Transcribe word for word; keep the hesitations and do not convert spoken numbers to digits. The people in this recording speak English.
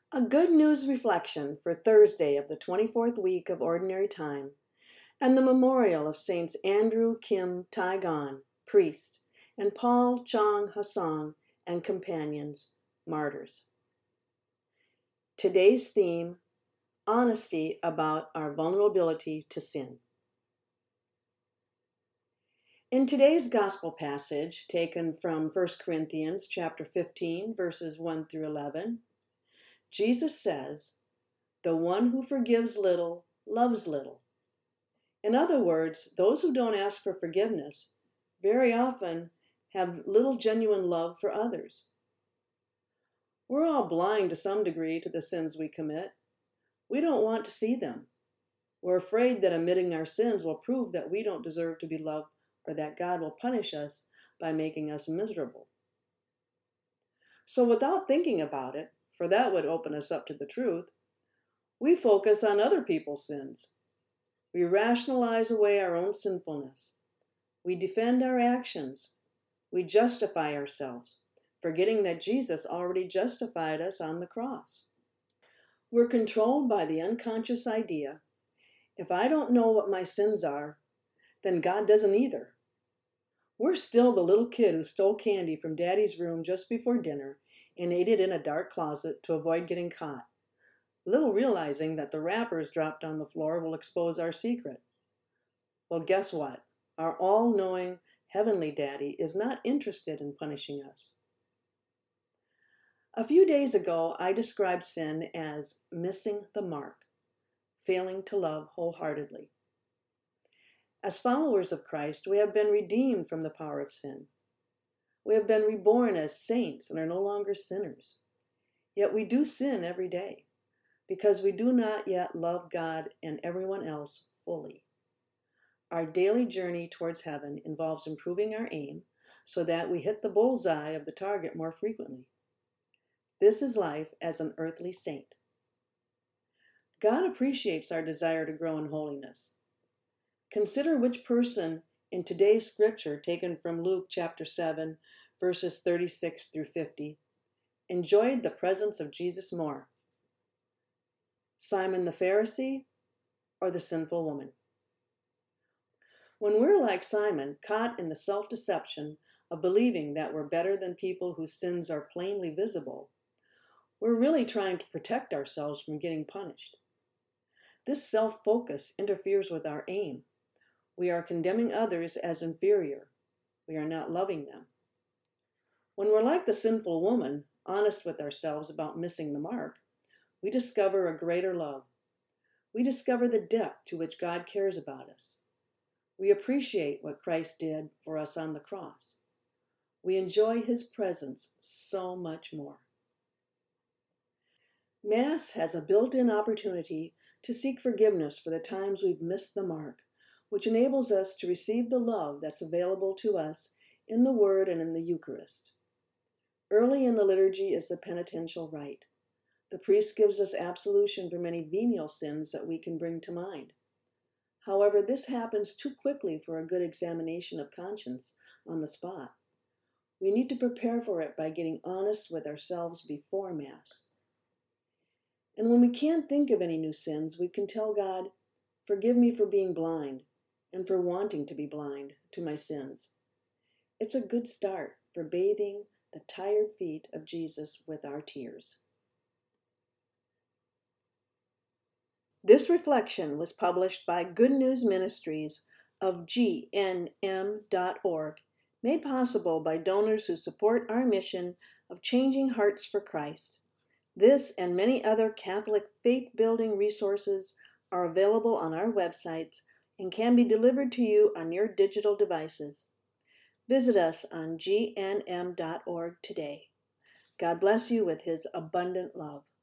A good news reflection for Thursday of the twenty-fourth week of Ordinary Time, and the memorial of Saints Andrew Kim Tai Gon, priest, and Paul Chong Hasang and companions, martyrs. Today's theme, honesty about our vulnerability to sin. In today's gospel passage, taken from First Corinthians chapter fifteen, verses one through eleven, Jesus says, "The one who forgives little loves little." In other words, those who don't ask for forgiveness very often have little genuine love for others. We're all blind to some degree to the sins we commit. We don't want to see them. We're afraid that admitting our sins will prove that we don't deserve to be loved or that God will punish us by making us miserable. So without thinking about it, for that would open us up to the truth, we focus on other people's sins. We rationalize away our own sinfulness. We defend our actions. We justify ourselves, forgetting that Jesus already justified us on the cross. We're controlled by the unconscious idea, if I don't know what my sins are, then God doesn't either. We're still the little kid who stole candy from Daddy's room just before dinner and ate it in a dark closet to avoid getting caught, little realizing that the wrappers dropped on the floor will expose our secret. Well, guess what? Our all-knowing Heavenly Daddy is not interested in punishing us. A few days ago, I described sin as missing the mark, failing to love wholeheartedly. As followers of Christ, we have been redeemed from the power of sin. We have been reborn as saints and are no longer sinners. Yet we do sin every day because we do not yet love God and everyone else fully. Our daily journey towards heaven involves improving our aim so that we hit the bullseye of the target more frequently. This is life as an earthly saint. God appreciates our desire to grow in holiness. Consider which person in today's scripture, taken from Luke chapter seven, verses thirty-six through fifty, enjoyed the presence of Jesus more. Simon the Pharisee or the sinful woman? When we're like Simon, caught in the self-deception of believing that we're better than people whose sins are plainly visible, we're really trying to protect ourselves from getting punished. This self-focus interferes with our aim. We are condemning others as inferior. We are not loving them. When we're like the sinful woman, honest with ourselves about missing the mark, we discover a greater love. We discover the depth to which God cares about us. We appreciate what Christ did for us on the cross. We enjoy His presence so much more. Mass has a built-in opportunity to seek forgiveness for the times we've missed the mark, which enables us to receive the love that's available to us in the Word and in the Eucharist. Early in the liturgy is the penitential rite. The priest gives us absolution for many venial sins that we can bring to mind. However, this happens too quickly for a good examination of conscience on the spot. We need to prepare for it by getting honest with ourselves before Mass. And when we can't think of any new sins, we can tell God, "Forgive me for being blind and for wanting to be blind to my sins." It's a good start for bathing the tired feet of Jesus with our tears. This reflection was published by Good News Ministries of G N M dot org, made possible by donors who support our mission of changing hearts for Christ. This and many other Catholic faith-building resources are available on our websites and can be delivered to you on your digital devices. Visit us on G N M dot org today. God bless you with His abundant love.